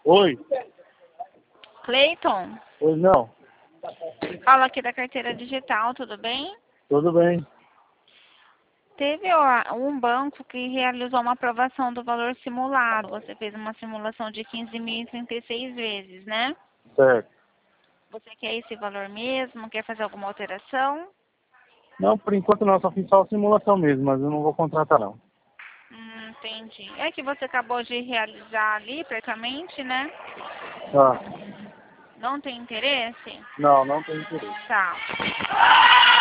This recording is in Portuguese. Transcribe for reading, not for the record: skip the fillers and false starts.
Oi? Cleiton, Oi, não. fala aqui da carteira digital, tudo bem? Tudo bem. Teve um banco que realizou uma aprovação do valor simulado. Você fez uma simulação de 15.036 vezes, né? Certo. Você quer esse valor mesmo? Quer fazer alguma alteração? Não, por enquanto não, só fiz só a simulação mesmo, mas eu não vou contratar não. Entendi. É que você acabou de realizar ali, praticamente, né? Tá. Não tem interesse? Não tem interesse. Tá.